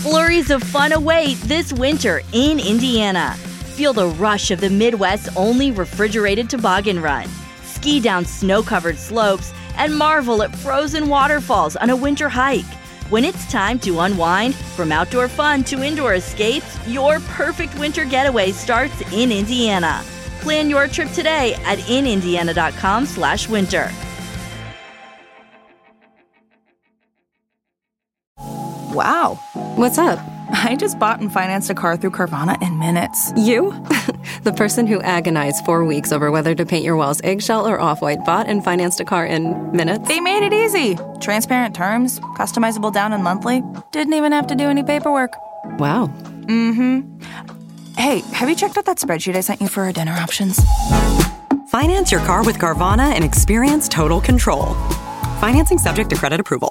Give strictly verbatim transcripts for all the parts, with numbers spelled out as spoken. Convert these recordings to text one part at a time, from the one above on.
Flurries of fun await this winter in Indiana. Feel the rush of the Midwest's only refrigerated toboggan run. Ski down snow-covered slopes and marvel at frozen waterfalls on a winter hike. When it's time to unwind, from outdoor fun to indoor escapes, your perfect winter getaway starts in Indiana. Plan your trip today at in indiana dot com slash winter. Wow. What's up? I just bought and financed a car through Carvana in minutes. You? The person who agonized four weeks over whether to paint your walls eggshell or off-white bought and financed a car in minutes? They made it easy. Transparent terms, customizable down and monthly. Didn't even have to do any paperwork. Wow. Mm-hmm. Hey, have you checked out that spreadsheet I sent you for our dinner options? Finance your car with Carvana and experience total control. Financing subject to credit approval.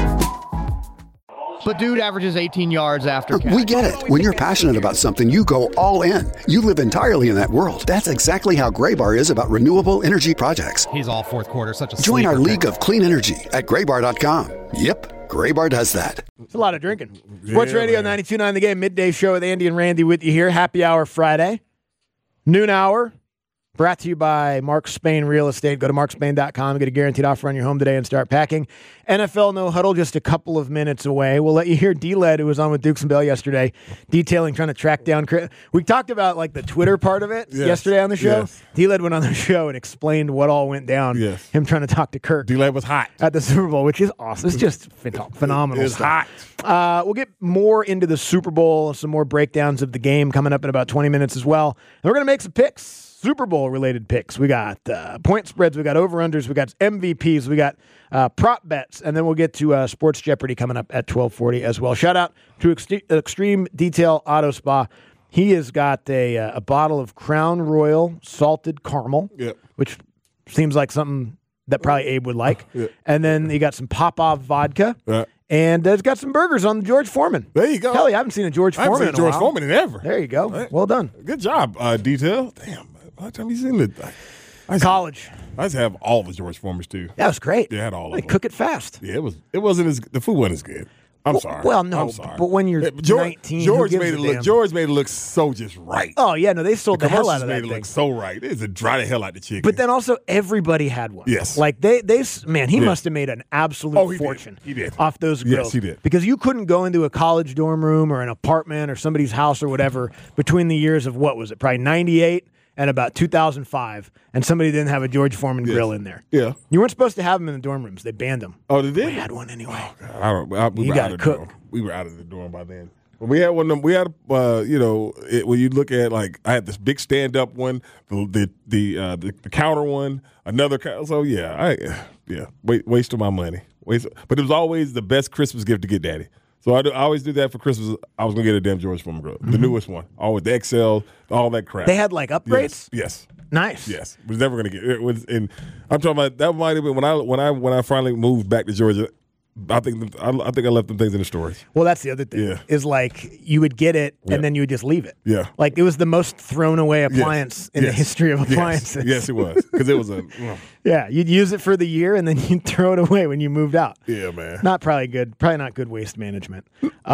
But dude averages eighteen yards after catch. We get it. When you're passionate about something, you go all in. You live entirely in that world. That's exactly how Graybar is about renewable energy projects. He's all fourth quarter, such a Join our sleeper league pick. of clean energy at graybar dot com. Yep, Graybar does that. It's a lot of drinking. Sports Yeah, Radio man. ninety-two point nine The Game, midday show with Andy and Randy with you here. Happy Hour Friday. Noon hour. Brought to you by Mark Spain Real Estate. Go to mark spain dot com. Get a guaranteed offer on your home today and start packing. N F L No Huddle just a couple of minutes away. We'll let you hear D-Led, who was on with Dukes and Bell yesterday, detailing trying to track down Chris. We talked about like the Twitter part of it Yes. yesterday on the show. Yes. D-Led went on the show and explained what all went down. Yes. Him trying to talk to Kirk D-Led was hot. at the Super Bowl, which is awesome. It's just phen- phenomenal It's stuff. Uh, we'll get more into the Super Bowl, some more breakdowns of the game coming up in about twenty minutes as well. And we're going to make some picks, Super Bowl-related picks. We got uh, point spreads, we got over-unders, we got M V Ps, we got uh, prop bets, and then we'll get to uh, Sports Jeopardy coming up at twelve forty as well. Shout out to Ex- Extreme Detail Auto Spa. He has got a, uh, a bottle of Crown Royal salted caramel, Yep. which seems like something that probably Abe would like. Yeah. And then you got some Popov vodka. Yeah. And uh, it's got some burgers on the George Foreman. There you go. Hell, I haven't seen a George I haven't Foreman seen in a George while. Foreman in ever. There you go. Right. Well done. Good job, uh, Detail. Damn. By the time you seen it, I, I used- College. I used to have all the George Foremans too. That was great. Yeah, I had all of They them. cook it fast. Yeah, it was. It wasn't as the food wasn't as good. I'm Well- sorry. well, no, I'm sorry. but when you're Yeah, but George, nineteen, who George gives made a it look. damn? George made it look so just right. Oh, yeah, no, they sold the, hell out commercials of made that it thing. look so right. It is to dry the hell out the chicken. But then also everybody had one. Yes. Like they, they, s- man, he Yeah. must have made an absolute Oh, he did. fortune. He did. Off those Yes, grills. he did. Because you couldn't go into a college dorm room or an apartment or somebody's house or whatever between the years of what was it, probably ninety-eight and about two thousand five, and somebody didn't have a George Foreman Yes. grill in there. Yeah. You weren't supposed to have them in the dorm rooms. They banned them. Oh, they did. We had one anyway. I don't. I, we You were gotta out of the cook. dorm. We were out of the dorm by then. But we had one of them. We had, uh, you know, it, when you look at like, I had this big stand up one, the the the, uh, the the counter one, another. Counter, so yeah, I yeah, wait, waste of my money. Waste. But it was always the best Christmas gift to get Daddy. So I, do, I always do that for Christmas. I was gonna get a damn George Foreman grill, the newest one, always the X L, all that crap. They had like upgrades? Yes. Yes. Nice. Yes, was never gonna get it. Was and I'm talking about that might have been when I when I when I finally moved back to Georgia. I think I, I think I left them things in the storage. Well, that's the other thing. Yeah. Is like you would get it and Yeah. then you would just leave it. Yeah. Like it was the most thrown away Yes. appliance in the Yes. history of Yes. appliances. Yes, it was because it was a Yeah, you'd use it for the year and then you'd throw it away when you moved out. yeah man. Not probably good. Probably not good waste management.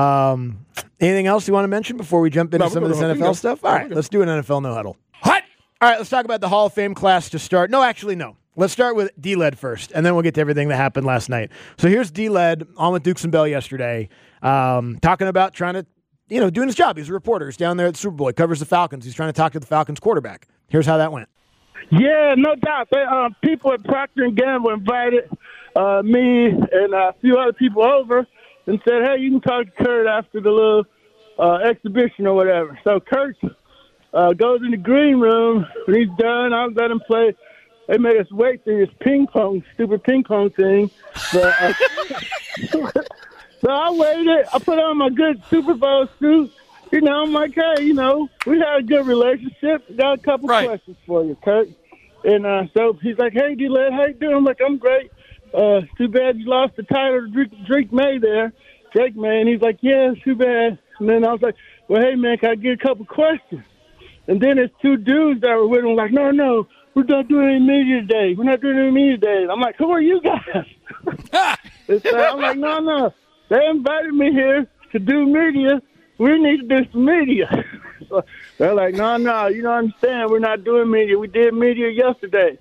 Um, anything else you want to mention before we jump into No, some we're of this good. N F L We're good. stuff? All We're right, good. let's do an N F L no huddle. Hot. All right, let's talk about the Hall of Fame class to start. No, actually, no. Let's start with D-Led first, and then we'll get to everything that happened last night. So here's D-Led on with Dukes and Bell yesterday, um, talking about trying to, you know, doing his job. He's a reporter. He's down there at the Super Bowl. He covers the Falcons. He's trying to talk to the Falcons quarterback. Here's how that went. Yeah, no doubt. They, um, people at Procter and Gamble invited uh, me and a few other people over and said, hey, you can talk to Kurt after the little uh, exhibition or whatever. So Kurt uh, goes in the green room. When he's done, I'll let him play. They made us wait through this ping pong, stupid ping pong thing. But, uh, so I waited. I put on my good Super Bowl suit. You know, I'm like, hey, you know, we had a good relationship. Got a couple Right. questions for you, Kurt. And uh, so he's like, hey, D-Led, how you doing? I'm like, I'm great. Uh, too bad you lost the title to Drake, Drake May there. Drake May. And he's like, yeah, it's too bad. And then I was like, well, hey, man, can I get a couple questions? And then there's two dudes that were with him like, no, no, we're not doing any media today. We're not doing any media today. I'm like, who are you guys? And so I'm like, no, no. They invited me here to do media, we need to do some media. So they're like, no, no, you don't understand. We're not doing media. We did media yesterday.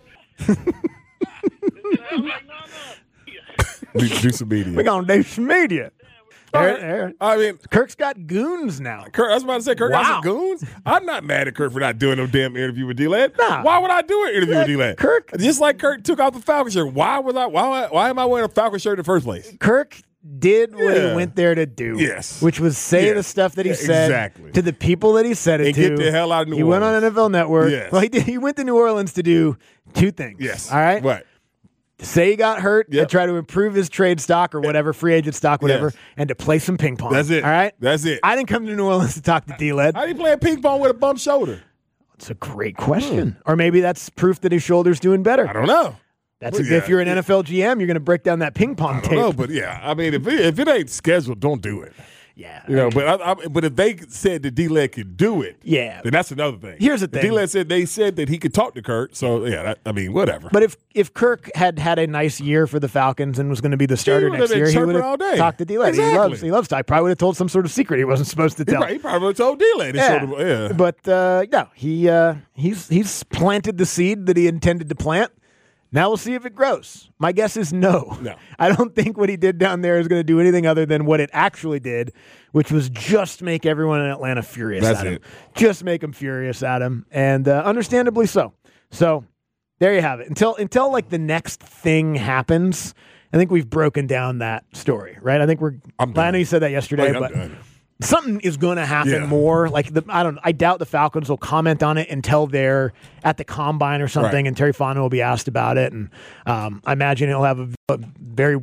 do, do some media. We're going to do some media. Aaron, Aaron. I mean, Kirk's got goons now. Kirk, I was about to say, Kirk Wow. got some goons. I'm not mad at Kirk for not doing no damn interview with D-Lad. Nah. Why would I do an interview Yeah, with D-Lad? Kirk- Just like Kirk took off the Falcon shirt. Why was I? Why? Why am I wearing a Falcon shirt in the first place? Kirk did what Yeah. he went there to do. Yes. Which was say Yes. the stuff that he Yeah, said exactly. to the people that he said it And to. get the hell out of New He went on Orleans. N F L Network. Yes. Well, he did. He went to New Orleans to do two things. Yes. All right. Right. Say he got hurt Yep. and try to improve his trade stock or whatever, free agent stock, whatever, Yes. and to play some ping pong. That's it. All right. That's it. I didn't come to New Orleans to talk to D-Led. How do you play ping pong with a bump shoulder? It's a great question. Or maybe that's proof that his shoulder's doing better. I don't know. That's Well, a, if yeah, you're an yeah. N F L G M, you're going to break down that ping pong I don't tape. know, but yeah, I mean, if it, if it ain't scheduled, don't do it. Yeah. You know, but I, I, but if they said that D-Led could do it, Yeah. then that's another thing. Here's the If thing. D-Led said they said that he could talk to Kurt, so yeah, that, I mean, whatever. But if if Kirk had had a nice year for the Falcons and was going to be the starter would've next been year, he chirping would all day. have talked to D-Led. He Exactly. loves he loves to. I probably would have told some sort of secret he wasn't supposed to he, tell. probably, he probably would have told D-Led. He Yeah. showed him, yeah. But uh, no, he uh, he's he's planted the seed that he intended to plant. Now we'll see if it grows. My guess is no. No. I don't think what he did down there is going to do anything other than what it actually did, which was just make everyone in Atlanta furious That's at him. it. Just make them furious at him, and uh, understandably so. So there you have it. Until until like the next thing happens, I think we've broken down that story, right? I think we're. I'm I done. know you said that yesterday, Like, I'm but. done. Something is going to happen Yeah. more. Like the, I don't, I doubt the Falcons will comment on it until they're at the combine or something, Right. and Terry Fontenot will be asked about it. And um, I imagine he'll have a, a very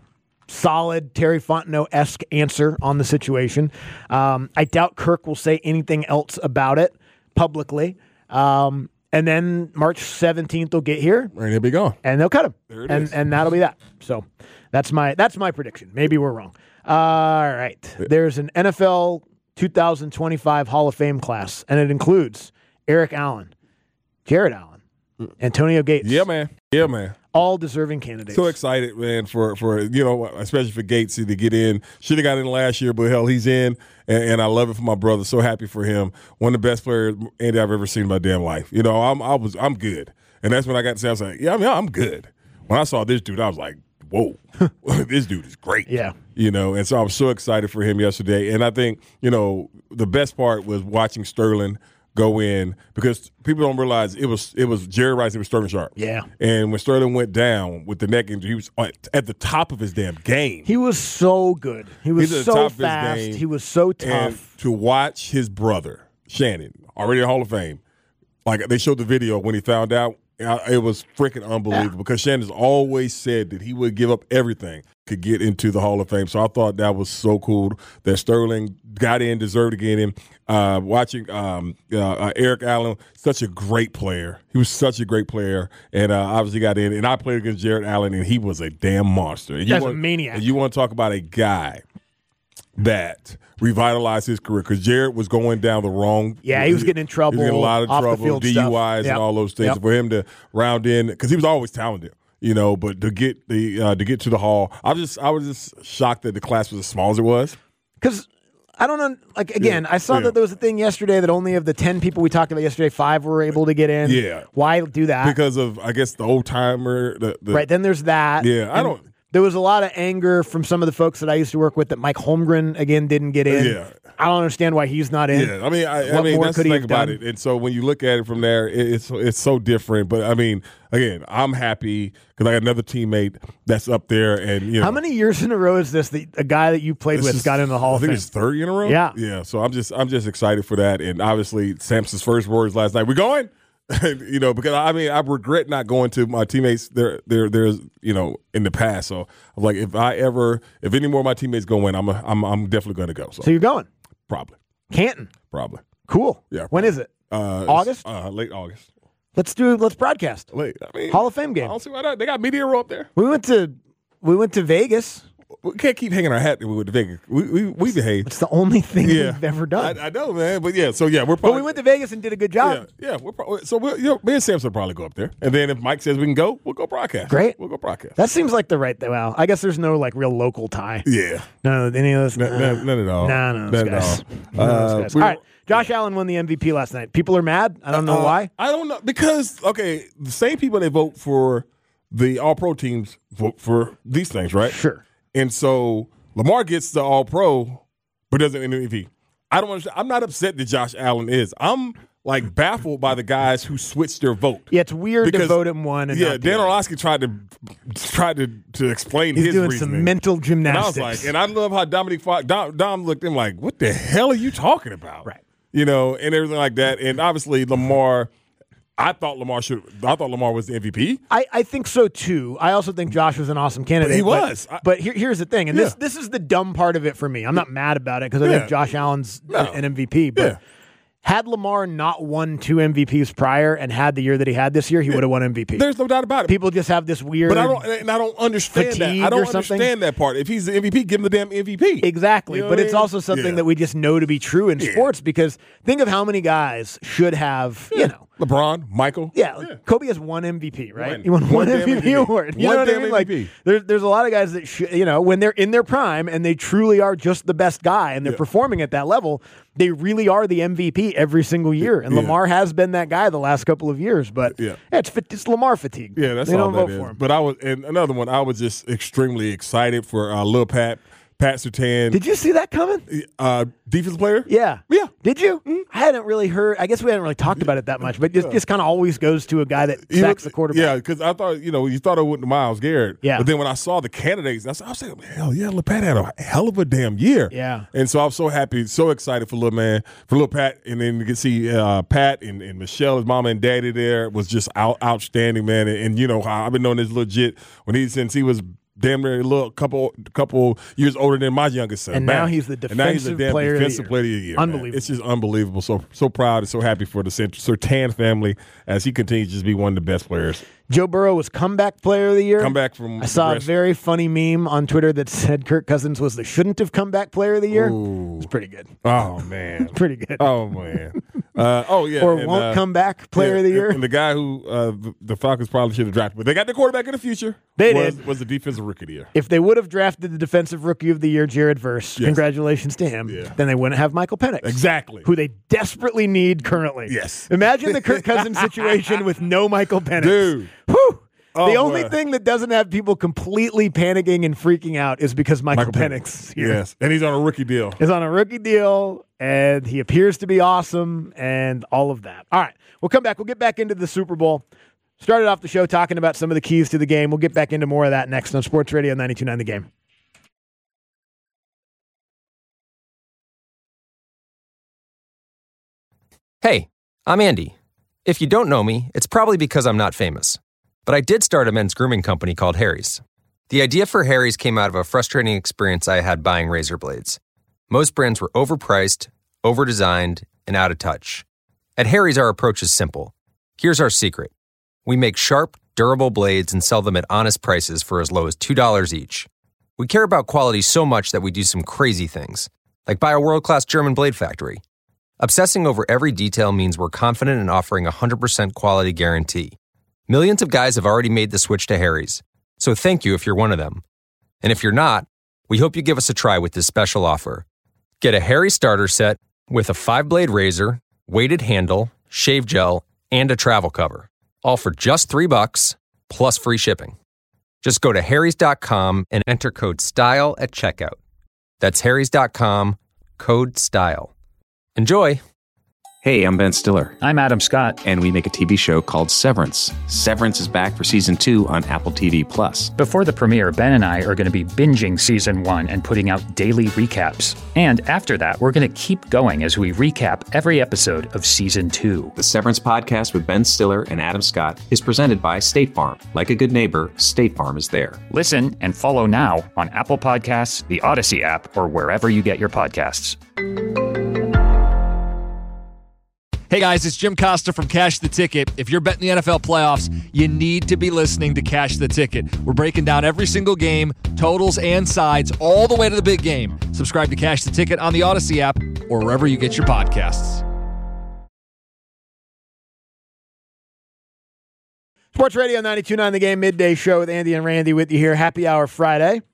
solid Terry Fontenot-esque answer on the situation. Um, I doubt Kirk will say anything else about it publicly. Um, and then March seventeenth will get here, And he'll be gone. and they'll cut him, There it and is. and that'll be that. So that's my that's my prediction. Maybe we're wrong. All right, there's an N F L twenty twenty-five Hall of Fame class, and it includes Eric Allen, Jared Allen, Antonio Gates. Yeah, man. Yeah, man. all deserving candidates. So excited, man, for, for you know, especially for Gates to get in. Should have got in last year, but hell, he's in, and, and I love it for my brother. So happy for him. One of the best players, Andy, I've ever seen in my damn life. You know, I'm I was I'm good, and that's when I got to say, I was like, yeah, I mean, I'm good. When I saw this dude, I was like, whoa, this dude is great. Yeah. You know, and so I was so excited for him yesterday. And I think, you know, the best part was watching Sterling go in, because people don't realize it was it was Jerry Rice, it was Sterling Sharp. Yeah. And when Sterling went down with the neck injury, he was at, at the top of his damn game. He was so good. He was He's at the so top of his fast. game. He was so tough. And to watch his brother, Shannon, already in the Hall of Fame, like they showed the video when he found out, it was freaking unbelievable, because Shannon's always said that he would give up everything to get into the Hall of Fame. So I thought that was so cool that Sterling got in, deserved to get in. Uh, watching um, uh, uh, Eric Allen, such a great player. He was such a great player, and uh, obviously got in. And I played against Jared Allen, and he was a damn monster. And you That's a want, maniac. And you want to talk about a guy that revitalized his career, because Jared was going down the wrong. Yeah, he was getting in trouble, He was getting a lot of off the trouble, field D U Is stuff. Yep. and all those things. Yep. For him to round in, because he was always talented, you know, but to get the uh, to get to the Hall, I was just I was just shocked that the class was as small as it was. Because I don't know. Like again, Yeah, I saw yeah. that there was a thing yesterday that only of the ten people we talked about yesterday, five were able to get in. Yeah. Why do that? Because of, I guess, the old timer. The, the, right. Then there's that. Yeah, I And don't- There was a lot of anger from some of the folks that I used to work with that Mike Holmgren again didn't get in. Yeah. I don't understand why he's not in. Yeah, I mean, I, I What mean, more that's could the he thing have about done? it. And so when you look at it from there, it, it's it's so different. But I mean, again, I'm happy because I got another teammate that's up there, and you know, How many years in a row is this that a guy that you played This with is- got in the Hall I of think Fame? it's third in a row. Yeah. yeah. So I'm just I'm just excited for that, and obviously Sampson's first words last night. We going? You know, because I mean, I regret not going to my teammates. There, there, there's you know in the past. So I'm like, if I ever, if any more of my teammates go in, I'm a, I'm I'm definitely going to go. So, So you're going probably, Canton. probably. Cool. Yeah. When is it? Uh, August? Uh, late August. Let's do. Let's broadcast. Late. I mean, Hall of Fame I game. don't see why not. They got media row up there. We went to we went to Vegas. we can't keep hanging our hat with the Vegas. We we, we behave. It's the only thing Yeah. we've ever done. I, I know, man. But yeah, so yeah, we're but probably. we went to Vegas and did a good job. Yeah, yeah. We're probably, so we'll, you know, me and Samson will probably go up there, and then if Mike says we can go, we'll go broadcast. Great. We'll go broadcast. That seems like the right thing. Well, I guess there's no like real local tie. Yeah. No, any of those. None, none, none at all. Nah, no, None guys. at all. None of those Uh, guys. we All were- right. Josh Allen won the M V P last night. People are mad. I don't know Uh, why. I don't know because okay, the same people that vote for the All Pro teams vote for these things, right? Sure. And so Lamar gets the All Pro, but doesn't win the M V P. I don't understand. I'm not upset that Josh Allen is. I'm like baffled by the guys who switched their vote. Yeah, it's weird Because- to vote him one. And Yeah, not the Dan other. Orlovsky tried to tried to to explain He's his doing reasoning. some mental And I gymnastics. was like, and I love how Dominic Fox, Dom, Dom looked at him like, what the hell are you talking about? Right. You know, and everything like that. And obviously Lamar, I thought Lamar should. I thought Lamar was the M V P. I, I think so too. I also think Josh was an awesome candidate. He but- was. I- But here, here's the thing, and this Yeah. this is the dumb part of it for me. I'm not mad about it because I Yeah. think Josh Allen's No. an M V P. But Yeah. had Lamar not won two M V Ps prior and had the year that he had this year, he would have won M V P. There's no doubt about it. People just have this weird. But I don't, and I don't understand that. fatigue I don't or something? understand that part. If he's the M V P, give him the damn M V P. Exactly, You know but what I it's mean? also something Yeah. that we just know to be true in Yeah. sports because think of how many guys should have, you know, LeBron, Michael. Yeah, Kobe has one M V P, right? One. He won one, One damn M V P M V P. award. You One know what I damn mean? Like, M V P. there's there's a lot of guys that should, you know, when they're in their prime and they truly are just the best guy and they're Yeah. performing at that level, they really are the M V P every single year. And Yeah. Lamar has been that guy the last couple of years, but Yeah. it's fit- it's Lamar fatigue. Yeah, that's they all don't that vote is. for him. But I was, and another one, I was just extremely excited for uh, Lil Pat, Pat Surtain. Did you see that coming? Uh, defensive player? Yeah. Yeah. Did you? I hadn't really heard. I guess we hadn't really talked about it that much, but just, just kind of always goes to a guy that He sacks looked- the quarterback. Yeah, because I thought, you know, you thought it went to Myles Garrett. Yeah. But then when I saw the candidates, I was, I was saying, hell yeah, Lil Pat had a hell of a damn year. Yeah. And so I was so happy, so excited for Lil Man, for Lil Pat. And then you can see uh, Pat and, and Michelle, his mama and daddy there, was just out, outstanding, man. And, and you know, how I've been knowing this legit when he, since he was damn near a little couple couple years older than my youngest son. And now Bam. he's the And now he's the defensive damn player of the defensive year. player of the year. man. Unbelievable. It's just unbelievable. So so proud and so happy for the Surtain family as he continues to just be one of the best players. Joe Burrow was comeback player of the year. Come back from I saw a progress- very funny meme on Twitter that said Kirk Cousins was the shouldn't have comeback player of the year. Ooh. It's pretty good. Oh man. Pretty good. Oh man. Uh, oh yeah. or and, won't uh, come back player yeah, of the and- year. And the guy who uh, the, the Falcons probably should have drafted, but they got the quarterback in the future. They was, did. Was the defensive rookie of the year. If they would have drafted the defensive rookie of the year, Jared Verse, Yes. congratulations to him, Yeah. then they wouldn't have Michael Penix. Exactly. Who they desperately need currently. Yes. Imagine the Kirk Cousins situation with no Michael Penix. Dude. Whew. Oh, the only boy. thing that doesn't have people completely panicking and freaking out is because Michael, Penix is here. Yes. And he's on a rookie deal. Is on a rookie deal, and he appears to be awesome, and all of that. All right, we'll come back. We'll get back into the Super Bowl. Started off the show talking about some of the keys to the game. We'll get back into more of that next on Sports Radio ninety-two point nine The Game. Hey, I'm Andy. If you don't know me, it's probably because I'm not famous. But I did start a men's grooming company called Harry's. The idea for Harry's came out of a frustrating experience I had buying razor blades. Most brands were overpriced, overdesigned, and out of touch. At Harry's, our approach is simple. Here's our secret. We make sharp, durable blades and sell them at honest prices for as low as two dollars each. We care about quality so much that we do some crazy things, like buy a world-class German blade factory. Obsessing over every detail means we're confident in offering a one hundred percent quality guarantee. Millions of guys have already made the switch to Harry's, so thank you if you're one of them. And if you're not, we hope you give us a try with this special offer. Get a Harry's starter set with a five-blade razor, weighted handle, shave gel, and a travel cover, all for just three bucks plus free shipping. Just go to harrys dot com and enter code STYLE at checkout. That's harrys dot com, code STYLE. Enjoy! Hey, I'm Ben Stiller. I'm Adam Scott. And we make a T V show called Severance. Severance is back for season two on Apple T V Plus. Before the premiere, Ben and I are going to be binging season one and putting out daily recaps. And after that, we're going to keep going as we recap every episode of season two. The Severance podcast with Ben Stiller and Adam Scott is presented by State Farm. Like a good neighbor, State Farm is there. Listen and follow now on Apple Podcasts, the Odyssey app, or wherever you get your podcasts. Hey guys, it's Jim Costa from Cash the Ticket. If you're betting the N F L playoffs, you need to be listening to Cash the Ticket. We're breaking down every single game, totals and sides, all the way to the big game. Subscribe to Cash the Ticket on the Odyssey app or wherever you get your podcasts. Sports Radio ninety-two point nine The Game Midday Show with Andy and Randy with you here. Happy Hour Friday.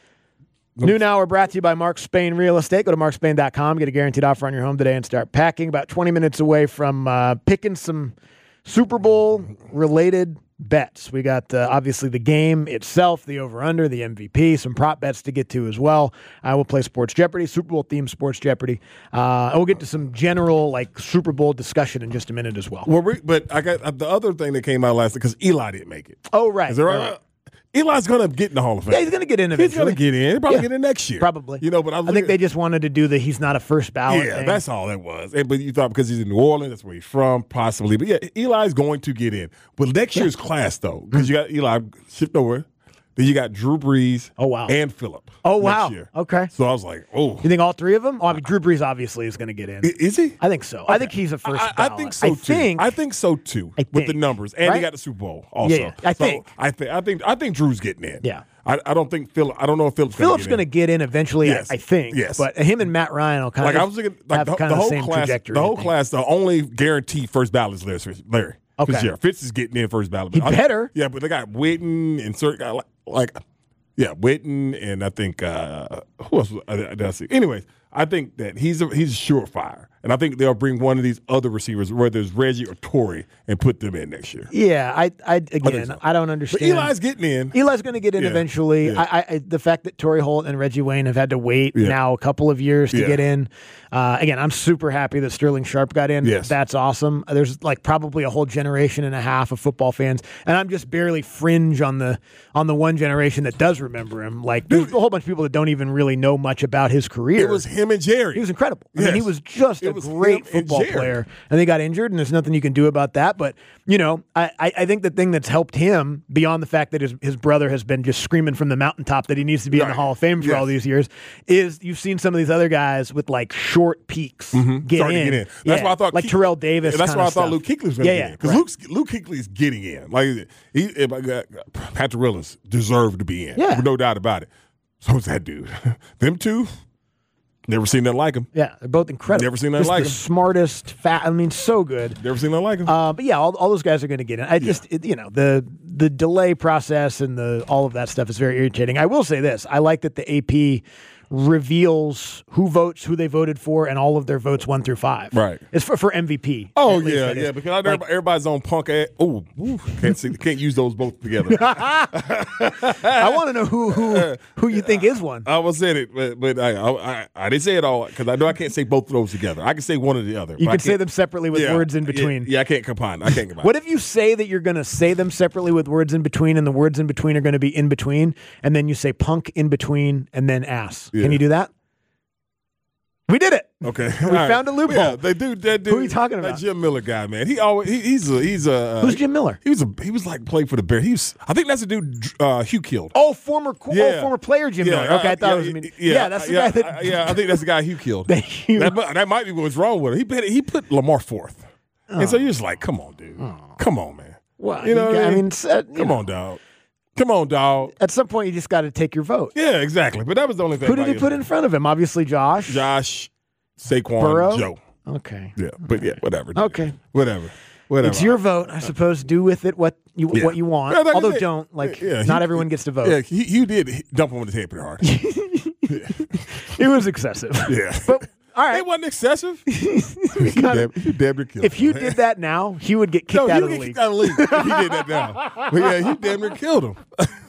Noon hour brought to you by Mark Spain Real Estate. Go to mark spain dot com. Get a guaranteed offer on your home today and start packing. About twenty minutes away from uh, picking some Super Bowl-related bets. We got, uh, obviously, the game itself, the over-under, the M V P, some prop bets to get to as well. I will play Sports Jeopardy, Super Bowl-themed Sports Jeopardy. Uh, and we'll get to some general, like, Super Bowl discussion in just a minute as well. Well, we, but I got uh, the other thing that came out last because Eli didn't make it. Oh, right. Is there, right, uh, right. Eli's going to get in the Hall of Fame. Yeah, he's going to get in eventually. He's going to get in. He'll probably Yeah. get in next year. Probably. You know, but I, was I think looking- they just wanted to do the he's not a first ballot Yeah, thing. that's all that was. And, but you thought because he's in New Orleans, that's where he's from, possibly. But yeah, Eli's going to get in. But next year's class, though, because you got Eli shipped over. Then you got Drew Brees. Oh, wow. And Phillip. Oh, wow. Next year. Okay. So I was like, oh. You think all three of them? Oh, I mean, Drew Brees obviously is going to get in. I- Is he? I think so. Okay. I think he's a first I, I ballot. think so I too. think, I think so too. I with the think, numbers, and right? he got the Super Bowl also. Yeah, yeah. I So think. I think. I think. I think Drew's getting in. Yeah. I, I don't think Phillip. I don't know if Phillip's Phillip's going going to get in eventually, Yes. I, I think. Yes. But him and Matt Ryan will kind Like of I was thinking, like have the, kind the of whole the same class. trajectory. The I whole think. class. The only guaranteed first ballot is Larry. Larry. Okay. Yeah, Fitz is getting in first ballot. He I- better. Yeah, but they got Witten and certain guy like, like yeah, Witten and I think uh, who else was, uh, did I see? Anyways, I think that he's a, he's a surefire, and I think they'll bring one of these other receivers, whether it's Reggie or Torrey, and put them in next year. Yeah, I, I again, so. I don't But understand. Eli's getting in. Eli's going to get in Yeah, eventually. yeah. I, I, the fact that Torrey Holt and Reggie Wayne have had to wait Yeah. now a couple of years to Yeah. get in. Uh, again, I'm super happy that Sterling Sharp got in. Yes. That's awesome. There's like probably a whole generation and a half of football fans, and I'm just barely fringe on the on the one generation that does remember him. Like there's a whole bunch of people that don't even really know much about his career. It was him and Jerry. He was incredible. I mean, Yes. he was just It a was great him and football Jerry. player. And they got injured, and there's nothing you can do about that. But, you know, I, I I think the thing that's helped him, beyond the fact that his, his brother has been just screaming from the mountaintop that he needs to be in the Right. Hall of Fame for Yes. all these years, is you've seen some of these other guys with, like, short peaks Mhm. get, Starting in. to get in. That's Yeah, why I thought like Ke- Terrell Davis. Yeah, that's kinda why I thought stuff. Luke Kuechly was going to yeah, get yeah, in because right. Luke Luke Kuechly's getting in. Like he, if I got, Patrick Willis deserved to be in. Yeah. no doubt about it. So is that dude. Them two, never seen nothing like him. Yeah, they're both incredible. Never seen nothing Just like the him. smartest, fat. I mean, so good. Never seen nothing like him. Uh, but yeah, all, all those guys are going to get in. I just, it, you know, the the delay process and the all of that stuff is very irritating. I will say this: I like that the A P reveals who votes, who they voted for, and all of their votes one through five. Right. It's for, for M V P. Oh at least yeah, that is. yeah. Because I know Like- everybody- everybody's on punk. Ass. Oh, can't see, can't use those both together. I want to know who who who you think is one. I was in it, but, but I, I I didn't say it all because I know I can't say both of those together. I can say one or the other. You but I can say can't- them separately with Yeah, words in yeah, between. Yeah, I can't combine. I can't combine. What if you say that you're going to say them separately with words in between, and the words in between are going to be in between, and then you say punk in between, and then ass? Yeah. Can you do that? We did it. Okay, We All right. found a loophole. Yeah, they do. That dude. Who are you talking That about? Jim Miller guy, man. He always he, he's a he's a. Uh, Who's Jim Miller? He was a he was like playing for the Bears. He was. I think that's the dude uh, Hugh killed. Oh, former qu- Yeah. oh, former player Jim Yeah, Miller. Okay, I thought yeah, it was. Me. yeah, Yeah, that's the yeah, guy that. I- yeah, I think that's the guy Hugh killed. that Hugh- That, mu- that might be what's wrong with him. He put he put Lamar fourth, and so you're just like, come on, dude, come on, man. Well, You know you what got- I mean? it's, uh, you Come know, on, dog. Come on, dog. At some point, you just got to take your vote. Yeah, exactly. But that was the only thing. Who did about he put in front of him? Obviously, Josh. Josh, Saquon, Burrow? Joe. Okay. Yeah, but yeah, whatever. dude. Okay. Whatever. Whatever. It's your vote, I suppose. Do with it what you Yeah. what you want. Yeah, like I Although said, don't like yeah, not he- everyone gets to vote. Yeah, he, you did dump him on his head pretty hard. It was excessive. Yeah. But all right. It wasn't excessive. you, damn, you damn near killed If you him. did that now, he would get kicked no, out you of the get league. kicked out of the league if he did that now. But yeah, he damn near killed him.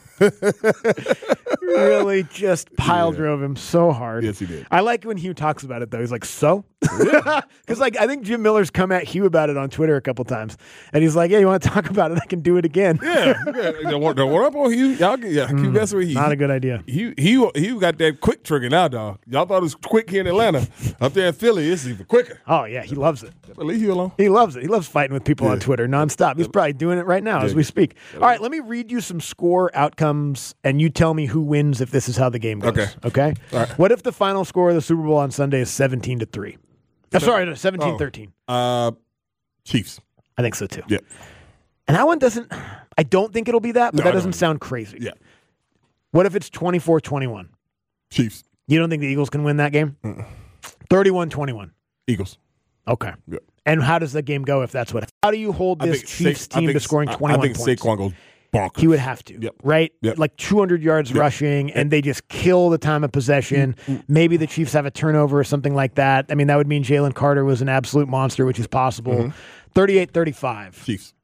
Really just pile Yeah. drove him so hard. Yes, he did. I like when Hugh talks about it, though. He's like, so? Because like I think Jim Miller's come at Hugh about it on Twitter a couple times. And he's like, yeah, you want to talk about it? I can do it again. Yeah, yeah. Don't want, don't want up on Hugh. Y'all get yeah. Hugh messing with Hugh. Not a good idea. He he he got that quick trigger now, dog. Y'all thought it was quick here in Atlanta. Up there in Philly, it's even quicker. Oh, yeah, he loves it. But leave you alone. He loves it. He loves fighting with people on Yeah. Twitter nonstop. He's probably doing it right now as Yeah. we speak. All right, let me read you some score outcomes, and you tell me who wins if this is how the game goes. Okay. Okay? All right. What if the final score of the Super Bowl on Sunday is seventeen to three? Uh, sorry, no, seventeen thirteen. Uh, Chiefs. I think so, too. Yeah. And that one doesn't – I don't think it'll be that, but No, that I doesn't don't. sound crazy. Yeah. What if it's twenty-four twenty-one? Chiefs. You don't think the Eagles can win that game? thirty-one twenty-one. Eagles. Okay. Yeah. And how does that game go if that's what – how do you hold I this think Chiefs Sa- I team think- to scoring I- twenty-one I think points? Saquon goes bonkers. He would have to, Yep. right? Yep. Like two hundred yards Yep. rushing, and they just kill the time of possession. Maybe the Chiefs have a turnover or something like that. I mean, that would mean Jalen Carter was an absolute monster, which is possible. thirty-eight thirty-five. Chiefs.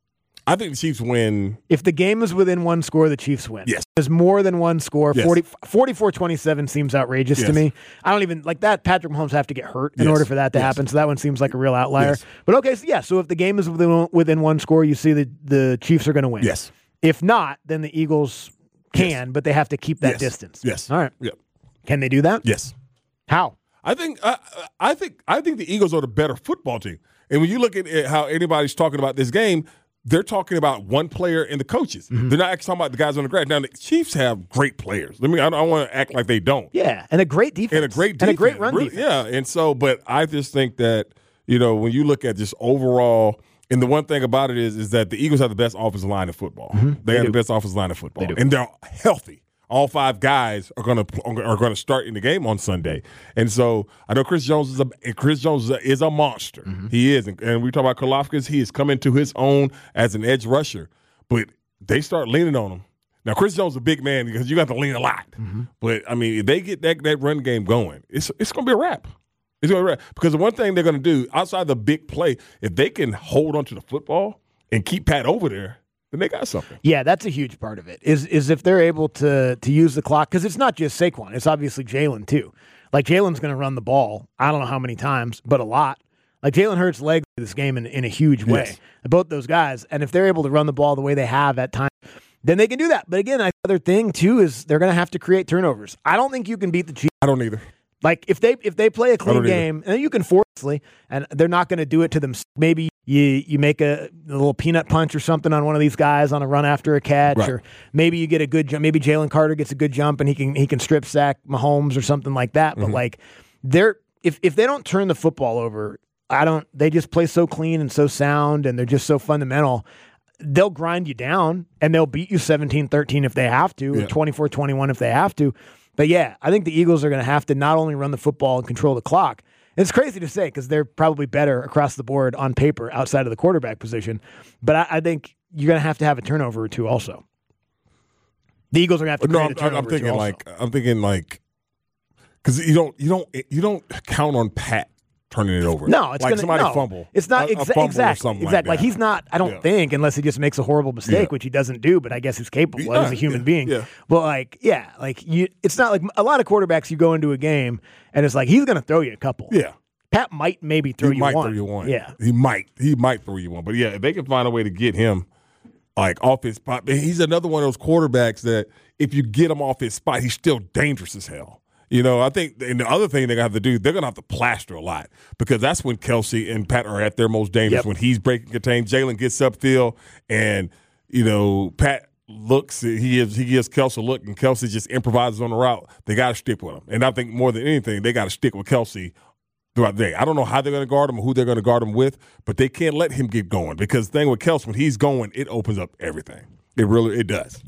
I think the Chiefs win. If the game is within one score, the Chiefs win. Yes. There's more than one score. Yes. forty, forty-four twenty-seven seems outrageous to Yes. me. I don't even, like that, Patrick Mahomes have to get hurt in Yes. order for that to Yes. happen, so that one seems like a real outlier. Yes. But okay, so yeah, so if the game is within, within one score, you see the, the Chiefs are going to win. Yes. If not, then the Eagles can, Yes. but they have to keep that Yes. distance. Yes. All right. Yep. Can they do that? Yes. How? I think I, I think I think the Eagles are the better football team. And when you look at it, how anybody's talking about this game, they're talking about one player and the coaches. Mm-hmm. They're not actually talking about the guys on the ground. Now the Chiefs have great players. Let me. I don't want to act like they don't. Yeah, and a great defense. And a great defense. And a great run Really, defense. Yeah, and so, but I just think that you know when you look at just overall. And the one thing about it is, is that the Eagles have the best offensive line in football. Mm-hmm. They, They have do. the best offensive line in football, They do. and they're healthy. All five guys are going to are going to start in the game on Sunday, and so I know Chris Jones is a and Chris Jones is a, is a monster. Mm-hmm. He is, and, and we talk about Karlaftis. He is coming to his own as an edge rusher, but they start leaning on him. Now Chris Jones is a big man because you got to lean a lot, Mm-hmm. but I mean if they get that that run game going, it's it's going to be a wrap. It's going to be a wrap because the one thing they're going to do outside the big play, if they can hold onto the football and keep Pat over there, then they got something. Yeah, that's a huge part of it. Is is if they're able to to use the clock, because it's not just Saquon, it's obviously Jalen too. Like Jalen's going to run the ball. I don't know how many times, but a lot. Like Jalen Hurts led this game in, in a huge way. Yes. Both those guys, and if they're able to run the ball the way they have at times, then they can do that. But again, the other thing too is they're going to have to create turnovers. I don't think you can beat the Chiefs. I don't either. Like if they if they play a clean don't either. game, and you can forcefully, and they're not going to do it to them. Maybe you you make a, a little peanut punch or something on one of these guys on a run after a catch, Right. or maybe you get a good jump. Maybe Jalen Carter gets a good jump and he can he can strip sack Mahomes or something like that. But Mm-hmm. like they're if if they don't turn the football over, I don't. They just play so clean and so sound, and they're just so fundamental. They'll grind you down and they'll beat you seventeen thirteen if they have to, Yeah. or twenty-four twenty-one if they have to. But yeah, I think the Eagles are going to have to not only run the football and control the clock. It's crazy to say because they're probably better across the board on paper outside of the quarterback position. But I, I think you're going to have to have a turnover or two also. The Eagles are going to have to No, create I'm, a turnover I'm or two thinking also. like I'm thinking like because you don't you don't you don't count on Pat turning it over. No, it's like gonna, somebody no. fumble. It's not A- a exa- fumble or exactly. something Exactly. Like, Like he's not. I don't Yeah. think unless he just makes a horrible mistake, Yeah. which he doesn't do. But I guess he's capable Yeah, as a human yeah, being. yeah. But like, yeah, like you. It's not like a lot of quarterbacks. You go into a game and it's like he's going to throw you a couple. Yeah. Pat might maybe throw he you might one. throw you one. Yeah. he might. He might throw you one. But yeah, if they can find a way to get him like off his spot, he's another one of those quarterbacks that if you get him off his spot, he's still dangerous as hell. You know, I think, and the other thing they're gonna have to do, they're gonna have to plaster a lot because that's when Kelsey and Pat are at their most dangerous. Yep. When he's breaking contain, Jalen gets upfield, and you know Pat looks, he gives he gives Kelsey a look, and Kelsey just improvises on the route. They got to stick with him, and I think more than anything, they got to stick with Kelsey throughout the day. I don't know how they're going to guard him or who they're going to guard him with, but they can't let him get going because the thing with Kelsey, when he's going, it opens up everything. It really it does.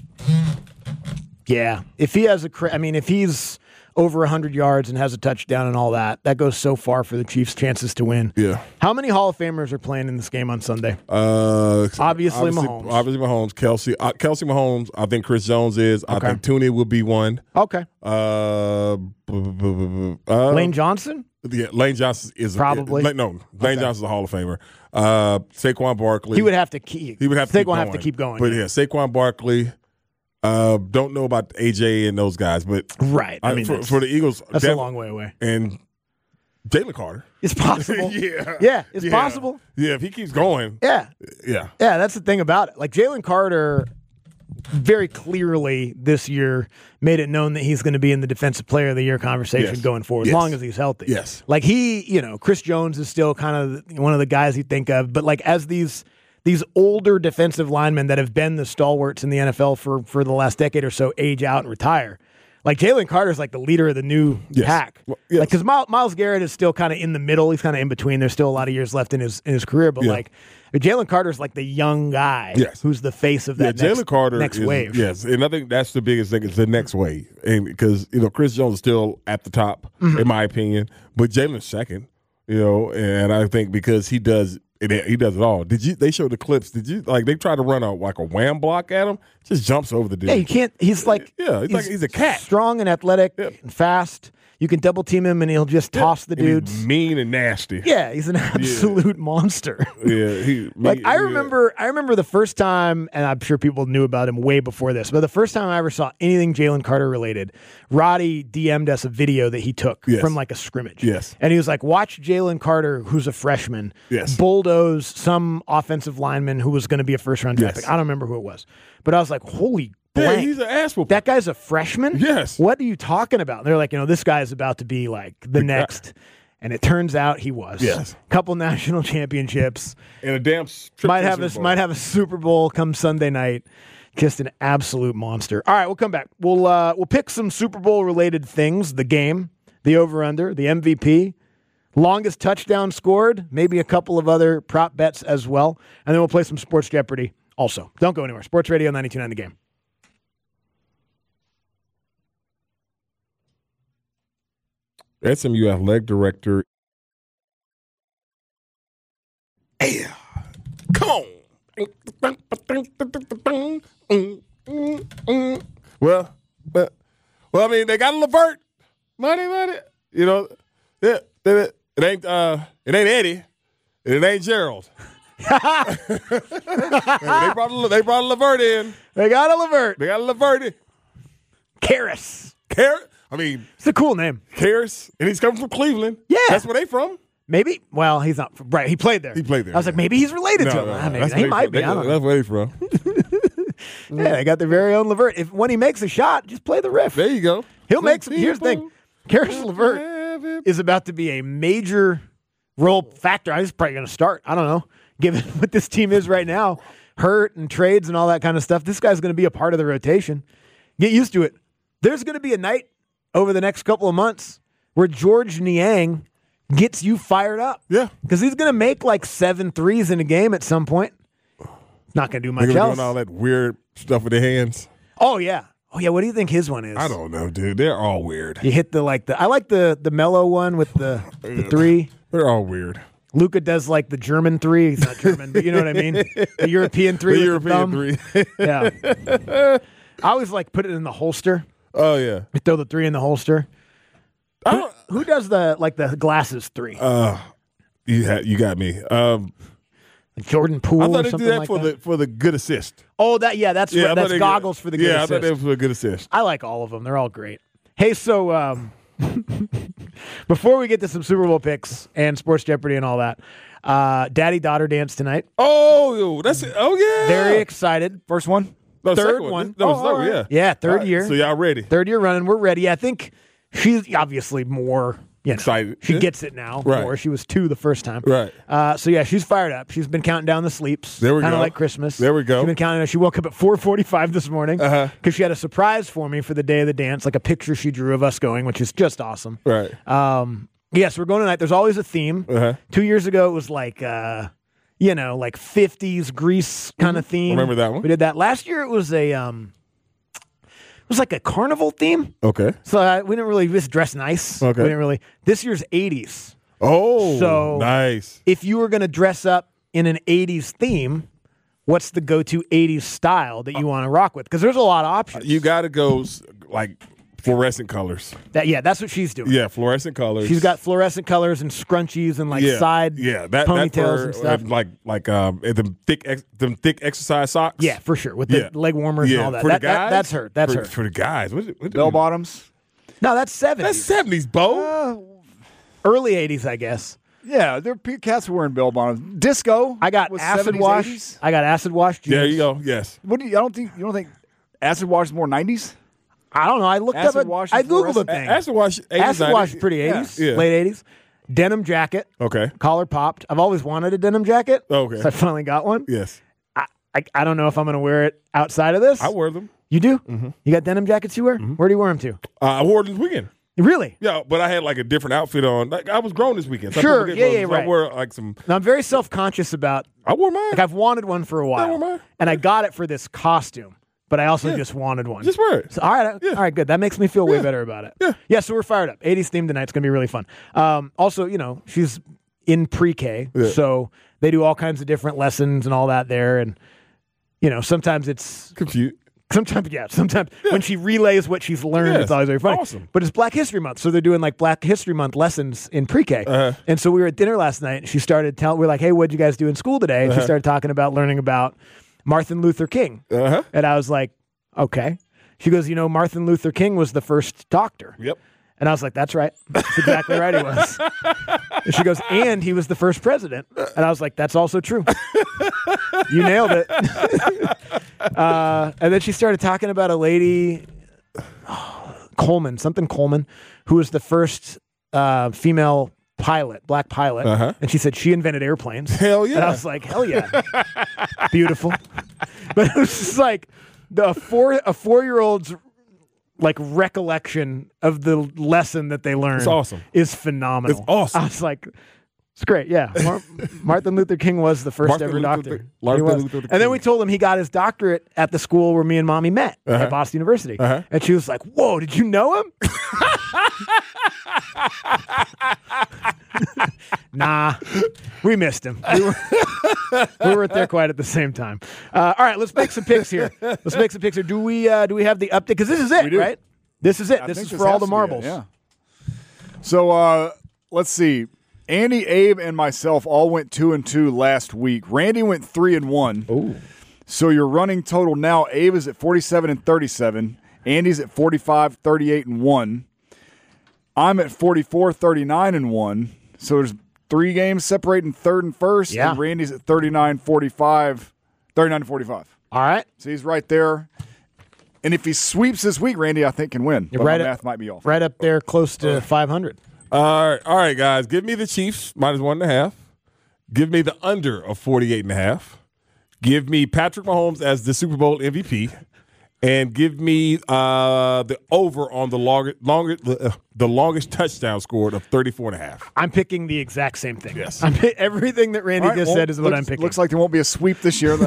Yeah. If he has a, cra- I mean, if he's over one hundred yards and has a touchdown and all that, that goes so far for the Chiefs' chances to win. Yeah. How many Hall of Famers are playing in this game on Sunday? Uh, Obviously Mahomes. Obviously Mahomes. Kelsey. Uh, Kelsey Mahomes. I think Chris Jones is. Okay. I think Tooney will be one. Okay. Uh, b- b- b- b- uh, Lane Johnson? Yeah, Lane Johnson is Probably. Lane, no, Lane Okay. Johnson's a Hall of Famer. Uh, Saquon Barkley. He would have to keep. He would have to Saquon keep going. have to keep going. But yeah, Saquon Barkley. Uh, don't know about A J and those guys, but Right. I I mean, for, that's- for the Eagles, that's a Dev- long way away. And Jalen Carter. It's possible. yeah, Yeah, it's Yeah. possible. Yeah, if he keeps going, Yeah. yeah. Yeah, that's the thing about it. Like Jalen Carter very clearly this year made it known that he's going to be in the Defensive Player of the Year conversation Yes. going forward, as Yes. long as he's healthy. Yes. Like he, you know, Chris Jones is still kind of one of the guys you think of, but like as these these older defensive linemen that have been the stalwarts in the N F L for, for the last decade or so age out and retire, Like Jalen Carter's like the leader of the new Yes. pack. Well, yes. Like because Miles, Miles Garrett is still kind of in the middle. He's kind of in between. There's still a lot of years left in his in his career. But Yeah. like Jalen Carter's like the young guy. Yes. Who's the face of Yeah, that Jalen next, Carter next is, wave. Yes, and I think that's the biggest thing is the next wave, and because you know Chris Jones is still at the top Mm-hmm. in my opinion, but Jalen's second. You know, and I think because he does it, he does it all. Did you? They showed the clips. Did you like they try to run a like a wham block at him? Just jumps over the dude. Yeah, you can't. He's like Yeah, he's like- he's a cat. strong and athletic and fast. You can double team him and he'll just toss the And he's dudes. mean and nasty. Yeah, he's an absolute monster. Yeah, he Like I yeah. remember, I remember the first time, and I'm sure people knew about him way before this. But the first time I ever saw anything Jalen Carter related, Roddy D M'd us a video that he took Yes. from like a scrimmage. Yes. and he was like, "Watch Jalen Carter, who's a freshman, Yes. bulldoze some offensive lineman who was going to be a first round draft Yes. pick." I don't remember who it was, but I was like, "Holy Yeah, blank. he's an ass whooping. That guy's a freshman? Yes. What are you talking about?" And they're like, you know, this guy is about to be like the next. And it turns out he was. Yes. Couple national championships. And a damn trip Might to the have a Super Bowl. might have a Super Bowl come Sunday night. Just an absolute monster. All right, we'll come back. We'll uh, we'll pick some Super Bowl related things: the game, the over under, the M V P, longest touchdown scored, maybe a couple of other prop bets as well, and then we'll play some Sports Jeopardy. Also, don't go anywhere. Sports Radio ninety-two point nine The Game. S M U athletic director. Yeah. Come on. Well, but, well, I mean, they got a Levert. Money, money. You know, yeah, it, it ain't uh, it ain't Eddie. It ain't Gerald. they brought a, they brought a Levert in. They got a Levert. They got a Levert in. Karras. Karras. I mean, It's a cool name. Karras, and he's coming from Cleveland. Yeah. That's where they from. Maybe. Well, he's not. Right. He played there. He played there. I was like, maybe he's related No, to him. no, Ah, no. maybe. That's He where might from. be. I don't know. That's where he's from. Yeah, they got their very own Levert. If when he makes a shot, just play the riff. There you go. He'll make some. Here's the thing: Karras Levert is about to be a major role factor. He's probably going to start. I don't know, given what this team is right now, hurt and trades and all that kind of stuff. This guy's going to be a part of the rotation. Get used to it. There's going to be a night over the next couple of months where George Niang gets you fired up. Yeah, because he's going to make like seven threes in a game at some point. Not going to do much They're else. doing all that weird stuff with their hands. Oh yeah. Oh yeah. What do you think his one is? I don't know, dude. They're all weird. You hit the like the I like the the mellow one with the the three. They're all weird. Luca does like the German three. He's not German, but you know what I mean. The European three. The with European the three. Yeah. I always like put it in the holster. Oh yeah. You throw the three in the holster. I Who, don't, who does the like the glasses three? uh, you had you got me. Um, Jordan Poole I or thought they something did that like for that. the for the good assist. Oh, that yeah, that's Yeah, I what, thought that's they- goggles for the good Yeah, I assist. thought they was for a good assist. I like all of them. They're all great. Hey, so um, before we get to some Super Bowl picks and Sports Jeopardy and all that, uh, daddy-daughter dance tonight. Oh, yo, that's it. Oh yeah. Very excited. First one? No, Third second one. No, Oh, second all one, right. yeah. Yeah, third All right, year. So y'all ready? Third year running. We're ready. I think she's obviously more you know, Excited. She Yeah. gets it now. Right. More. She was two the first time. Right. Uh, so yeah, she's fired up. She's been counting down the sleeps. There we Kind of go. like Christmas. There we go. She's been counting. She woke up at four forty-five this morning because Uh-huh. she had a surprise for me for the day of the dance, like a picture she drew of us going, which is just awesome. Right. Um, yes, we're going tonight. There's always a theme. Uh-huh. Two years ago, it was like, uh, you know, like fifties Grease kind of theme. Remember that one? We did that last year. It was a, um, it was like a carnival theme. Okay. So uh, we didn't really just dress nice. Okay. We didn't really. This year's eighties. Oh, So nice. If you were going to dress up in an eighties theme, what's the go-to eighties style that you want to rock with? Because there's a lot of options. You got to go s- like fluorescent colors. That yeah, that's what she's doing. Yeah, fluorescent colors. She's got fluorescent colors and scrunchies and like yeah, side yeah, that, ponytails that for, and stuff. uh, like like um them thick ex, them thick exercise socks. Yeah, for sure. With the Yeah. leg warmers yeah. and all that. For That- the that- guys, that's her. That's for, her. For the guys, what, what Bell bottoms? No, that's seventies. That's seventies, Bo. Early eighties, I guess. Yeah, there are cats who wearing bell bottoms. Disco. I got was acid seventies, wash. eighties? I got acid wash jeans. There you go. Yes. What do you? I don't think you don't think acid wash is more nineties. I don't know. I looked Acid up. A, wash I and googled the fluorescent? thing. Acid wash. eighties, Acid wash, nineties. pretty Yeah. eighties, Yeah. late eighties. Denim jacket, Okay. collar popped. I've always wanted a denim jacket. Okay. So I finally got one. Yes. I, I, I don't know if I'm going to wear it outside of this. I wear them. You do? Mm-hmm. You got denim jackets you wear? Mm-hmm. Where do you wear them to? Uh, I wore them this weekend. Really? Yeah, but I had like a different outfit on. Like I was grown this weekend. So sure. I Yeah, yeah, so right. I wore like some. Now, I'm very self-conscious about. I wore mine. Like I've wanted one for a while. I wore mine. And I got it for this costume, but I also yeah. just wanted one. Just wear it. So, all right. Yeah. All right. Good. That makes me feel way yeah. better about it. Yeah. Yeah. So we're fired up. eighties theme tonight. It's gonna be really fun. Um, also, you know, she's in pre-K, yeah. so they do all kinds of different lessons and all that there, and you know, sometimes it's compute. Sometimes, yeah. Sometimes yeah. when she relays what she's learned, yes. it's always very funny. Awesome. But it's Black History Month, so they're doing like Black History Month lessons in pre-K. Uh-huh. And so we were at dinner last night, and she started telling, we're like, hey, what'd you guys do in school today? And uh-huh. she started talking about learning about Martin Luther King. Uh-huh. And I was like, okay. She goes, you know, Martin Luther King was the first doctor. Yep. And I was like, that's right. That's exactly right he was. And she goes, and he was the first president. And I was like, that's also true. You nailed it. uh, and then she started talking about a lady, oh, Coleman, something Coleman, who was the first uh, female pilot, black pilot. Uh-huh. And she said she invented airplanes. Hell yeah. And I was like, hell yeah. Beautiful. But it was just like the four, a four-year-old's like recollection of the lesson that they learned. It's awesome. Is phenomenal. It's awesome. I was like, it's great. Yeah. Mar- Martin Luther King was the first Martin ever Luther doctor. Th- Martin He was. Luther And then we told him he got his doctorate at the school where me and Mommy met uh-huh. at Boston University. Uh-huh. And she was like, whoa, did you know him? Nah, we missed him. We, were, we weren't there quite at the same time. Uh, all right, let's make some picks here. Let's make some picks here. Do we uh, do we have the update? Because this is it, right? This is it. I this think is this for all has the to be it, marbles. yeah. So uh, let's see. Andy, Abe, and myself all went two and two last week. Randy went three and one. Ooh. So your running total now: Abe is at forty-seven and thirty-seven. Andy's at forty-five, thirty-eight and one. I'm at forty-four, thirty-nine and one. So there's three games separating third and first. Yeah. And Randy's at thirty-nine, forty-five, thirty-nine and forty-five. All right. So he's right there. And if he sweeps this week, Randy, I think, can win. You're but right my at- math might be off. Right up there, close to five hundred. All right, all right, guys. Give me the Chiefs minus one and a half. Give me the under of forty-eight and a half. Give me Patrick Mahomes as the Super Bowl M V P. And give me uh, the over on the longer, longer, the, uh, the longest touchdown scored of thirty-four and a half. I'm picking the exact same thing. Yes. I'm pi- everything that Randy All right, just well, said is what looks, I'm picking. Looks like there won't be a sweep this year.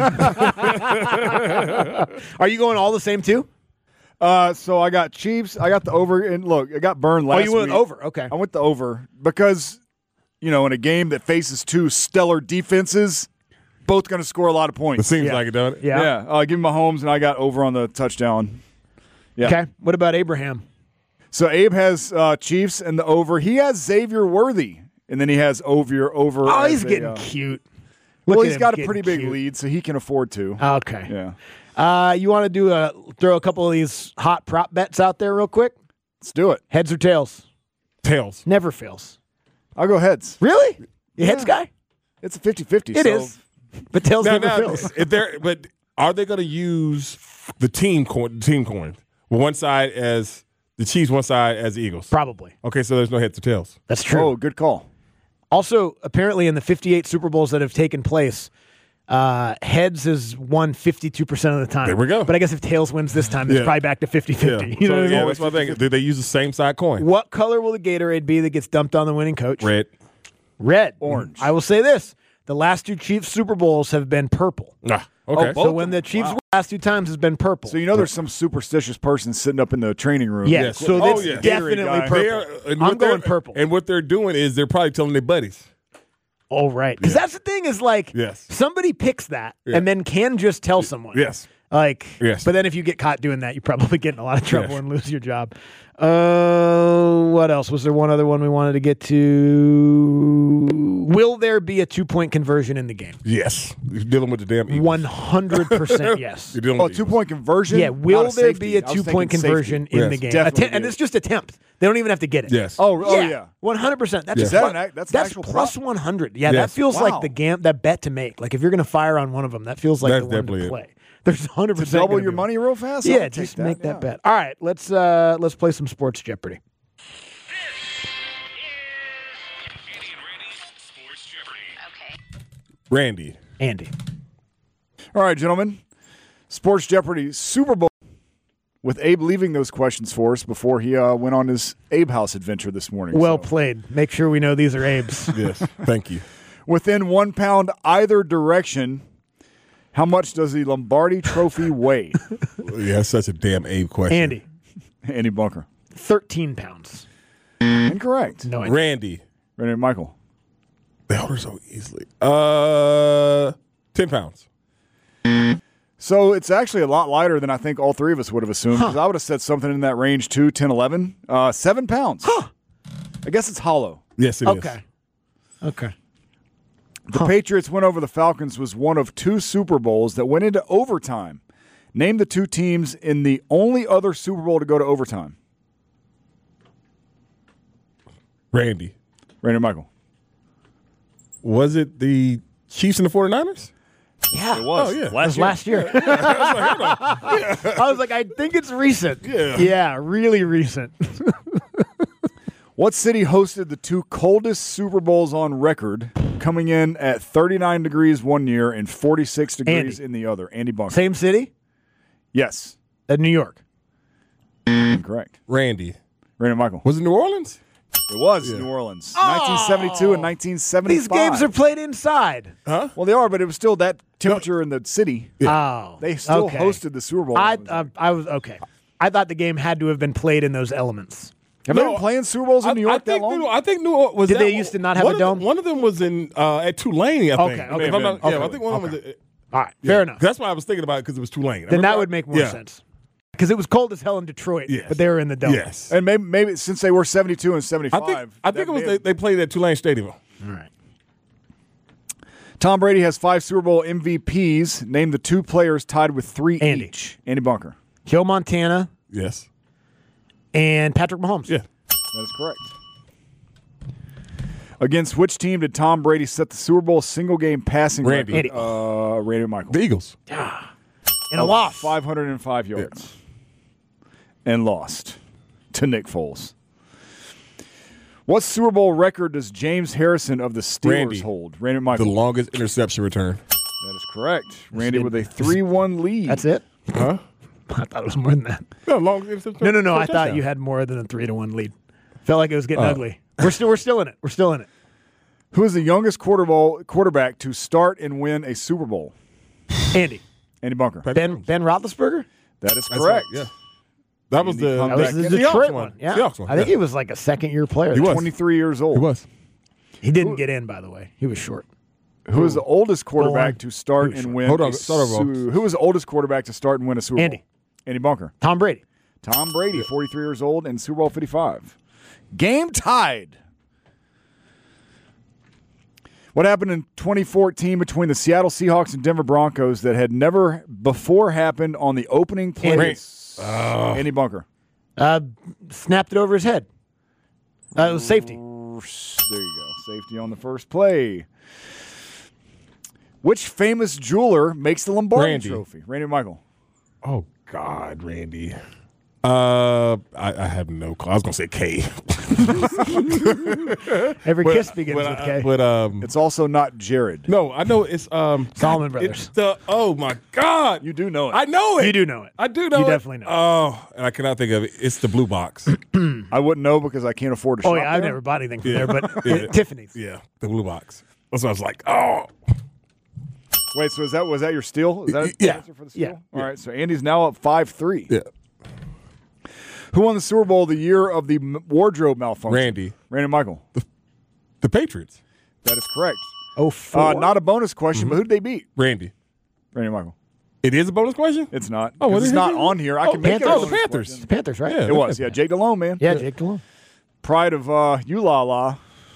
Are you going all the same too? Uh, so I got Chiefs. I got the over. And look, I got burned last Oh, you went week. over. Okay. I went the over because, you know, in a game that faces two stellar defenses, both going to score a lot of points. It seems Yeah. like it, doesn't it? Yeah. Yeah. Uh, give me Mahomes, and I got over on the touchdown. Yeah. Okay. What about Abraham? So Abe has uh, Chiefs and the over. He has Xavier Worthy, and then he has over over. Oh, as he's a, getting uh, cute. Look well, at he's him got a getting pretty big cute. lead, so he can afford to. Okay. Yeah. Uh, you want to do a throw a couple of these hot prop bets out there real quick? Let's do it. Heads or tails? Tails. Never fails. I'll go heads. Really? You heads guy? It's a fifty-fifty. It so is. But tails Now, never now, fails. if they're- but are they going to use the team coin? Team coin, with one side as the Chiefs, one side as the Eagles. Probably. Okay, so there's no heads or tails. That's true. Oh, good call. Also, apparently in the fifty-eight Super Bowls that have taken place, uh, heads has won fifty-two percent of the time. There we go. But I guess if tails wins this time, it's Yeah. probably back to fifty-fifty. You know so, what I yeah, mean? that's my thing. Do they use the same side coin? What color will the Gatorade be that gets dumped on the winning coach? Red. Red. Orange. I will say this. The last two Chiefs Super Bowls have been purple. Ah, okay. Oh, So when the Chiefs Wow. won the last two times has been purple. So you know there's some superstitious person sitting up in the training room. yeah, Yes. so Oh, that's yes. definitely Gatorade guy. purple. They are- and I'm what they're- going purple. And what they're doing is they're probably telling their buddies. Oh, right. Because Yeah. that's the thing is like Yes. somebody picks that Yeah. and then can just tell someone. Yes. Like, Yes. but then if you get caught doing that, you probably get in a lot of trouble Yes. and lose your job. Uh, what else? Was there one other one we wanted to get to? Will there be a two-point conversion in the game? Yes. You're dealing with the damn Eagles. one hundred percent yes. You're dealing Oh, with the two point conversion. Yeah, will Not a there safety. be a I was two-point thinking conversion safety. in Yes. the game? Definitely Atten- and do. it's just attempt. They don't even have to get it. Yes. Oh, oh yeah. one hundred percent. That's Yeah. a Is that plus- an act- that's an that's actual plus prop? one hundred. Yeah, Yes. that feels Wow. like the gam that bet to make. Like if you're going to fire on one of them, that feels like That's the one definitely to it. play. There's one hundred To percent double gonna your be money real fast. I Yeah, would take just make that yeah. bet. All right, let's uh, let's play some Sports Jeopardy. Randy. Andy. All right, gentlemen. Sports Jeopardy Super Bowl with Abe leaving those questions for us before he uh, went on his Abe House adventure this morning. Well so. played. Make sure we know these are Abe's. Yes, thank you. Within one pound either direction, how much does the Lombardi Trophy weigh? Yeah, that's such a damn Abe question. Andy. Andy Bunker. thirteen pounds. Incorrect. No idea. Randy. Randy Michael. They hold her so easily. Uh, ten pounds. So it's actually a lot lighter than I think all three of us would have assumed, because huh. I would have said something in that range, too, ten, eleven. Uh, seven pounds. Huh. I guess it's hollow. Yes, it okay. is. Okay. Okay. The huh. Patriots' win over the Falcons was one of two Super Bowls that went into overtime. Name the two teams in the only other Super Bowl to go to overtime. Randy. Randy Michael. Was it the Chiefs and the 49ers? Yeah. It was. Oh, yeah. Last year. Last year. I was like, I think it's recent. Yeah. Yeah, really recent. What city hosted the two coldest Super Bowls on record, coming in at thirty-nine degrees one year and forty-six degrees Andy. in the other? Andy Bunker. Same city? Yes. At New York. Correct. Randy. Randy Michael. Was it New Orleans? It was Yeah. New Orleans. Oh! nineteen seventy-two and nineteen seventy-five. These games are played inside. Huh? Well, they are, but it was still that temperature in the city. Oh. They still okay. hosted the Super Bowl. I, uh, I was, okay. I thought the game had to have been played in those elements. Have No, they been playing Super Bowls in I, New York I that think long? New, I think New Orleans was Did that, they used to not have one a of them- dome? one of them was in uh, at Tulane, I Okay, think. okay. If I'm not- Okay. yeah, I think one of them was. All right, Yeah. fair enough. That's why I was thinking about it, because it was Tulane. Then that would make more Yeah. sense. Because it was cold as hell in Detroit, Yes. but they were in the dome. Yes. And maybe, maybe since they were seventy-two and I seventy-five. think I think that it was may they, have- they played at Tulane Stadium. All right. Tom Brady has five Super Bowl M V Ps. Name the two players tied with three Andy. each. Andy Bunker. Joe Montana Yes. and Patrick Mahomes. Yeah. That is correct. Against which team did Tom Brady set the Super Bowl single game passing Randy. record? Uh, Randy Michael. The Eagles. In a loss. five hundred five yards. And lost to Nick Foles. What Super Bowl record does James Harrison of the Steelers Randy. hold? Randy The Michael. longest interception return. That is correct. Randy with a three one lead. That's it? Huh? I thought it was more than that. No, longest interception. No, no, no. I touchdown. thought you had more than a three to one lead. Felt like it was getting Oh. ugly. We're still, we're still in it. We're still in it. Who is the youngest quarter bowl, quarterback to start and win a Super Bowl? Andy. Andy Bunker. Ben Ben Roethlisberger. That is That's correct. right, yeah. That was the, That That was the the Seahawks Detroit one. one. Yeah. Seahawks one. I think yeah. he was like a second year player. He was. twenty-three years old. He was. He didn't get in, by the way. He was short. Who is the oldest quarterback Hold to start Who is and short? win? Hold a on, start over. Su- Who is the oldest quarterback to start and win a Super Andy. Bowl? Andy Bunker. Tom Brady. Tom Brady, forty-three years old, and Super Bowl fifty-five. Game tied. What happened in twenty fourteen between the Seattle Seahawks and Denver Broncos that had never before happened on the opening play? Uh, Andy Bunker. Uh, snapped it over his head. Uh, it was safety. There you go. Safety on the first play. Which famous jeweler makes the Lombardi Randy. Trophy? Randy Michael. Oh God, Randy. Uh, I, I have no clue. I was gonna say K. Every But- kiss begins but, with uh, K. But um, it's also not Jared. No, I know it's um Solomon God, Brothers. It's the oh my God, You do know it. I know it. You do know it. I do know You it. definitely know it. Oh, and I cannot think of it. It's the blue box. I wouldn't know because I can't afford to Oh shop yeah, I've there. never bought anything from Yeah. there, but Yeah. it- Tiffany's. Yeah, the blue box. That's what I was like. Oh, Wait, so is that was that your steal? Is that the Yeah. answer for the steal? Yeah. All right, so Andy's now up five three. yeah. Who won the Super Bowl the year of the m- wardrobe malfunction? Randy. Randy Michael. The Patriots. That is correct. Oh, four. Uh, not a bonus question, but who did they beat? Randy. Randy Michael. It is a bonus question. It's not. Oh, what 'cause is it's it? not on here. I Oh, can make it. a Panthers. Oh, the bonus Panthers. question. The Panthers, right? Yeah. It was. Yeah, Jake Delhomme, man. Yeah, Jake Delhomme. Pride of uh, Ulala.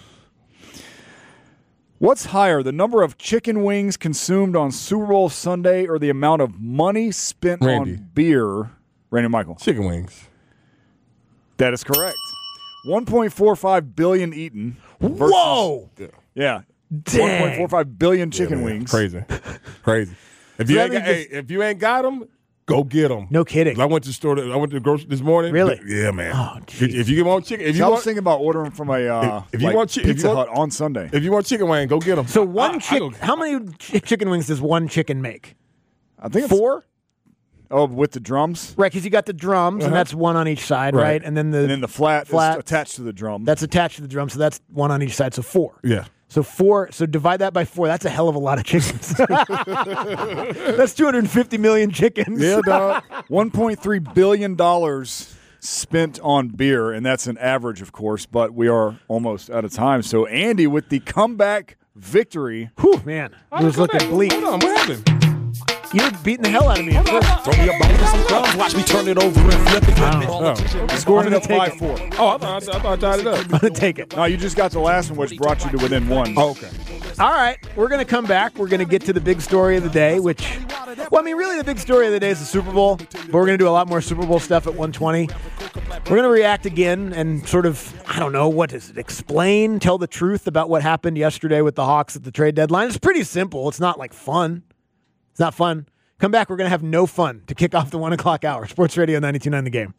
What's higher, the number of chicken wings consumed on Super Bowl Sunday or the amount of money spent Randy. on beer? Randy Michael. Chicken wings. That is correct. one point four five billion eaten. versus- Whoa! Yeah. Dang. one point four five billion chicken Yeah, man. wings. Crazy. Crazy. If you So ain't that got, means hey, if you ain't got them, go get them. No kidding. I went to the store. I went to the grocery this morning. Really? Yeah, man. Oh, if, jeez. if you want chicken, if So you I was want, thinking about ordering from a uh, If- if you like want chi- if you Pizza want- Hut on Sunday. if you want chicken wing, go get them. So one I, chick. I go- How many ch- chicken wings does one chicken make? I think it's Four. Oh, with the drums? Right, because you got the drums, Uh-huh. and that's one on each side, right? Right. And then the And then the flat is flat attached to the drum. That's attached to the drum, so that's one on each side, so four. Yeah. So four. So divide that by four. That's a hell of a lot of chickens. That's two hundred fifty million chickens. Yeah, dog. one point three billion dollars spent on beer, and that's an average, of course, but we are almost out of time. So Andy with the comeback victory. Whew, man. It was looking bleak. Hold on, what happened? You're beating the hell out of me at first. Throw me a bone and some crumbs. Watch me turn it over and flip it. Oh. Scoring it I'm up gonna five take four. Oh, I thought I, thought I tied it up. I'm going to take it. No, you just got the last one, which brought you to within one. Oh, okay. All right, we're going to come back. We're going to get to the big story of the day, which, well, I mean, really the big story of the day is the Super Bowl, but we're going to do a lot more Super Bowl stuff at one twenty. We're going to react again and sort of, I don't know, what is it, explain, tell the truth about what happened yesterday with the Hawks at the trade deadline. It's pretty simple. It's not like fun. It's not fun. Come back. We're going to have no fun to kick off the one o'clock hour. Sports Radio ninety-two point nine The Game.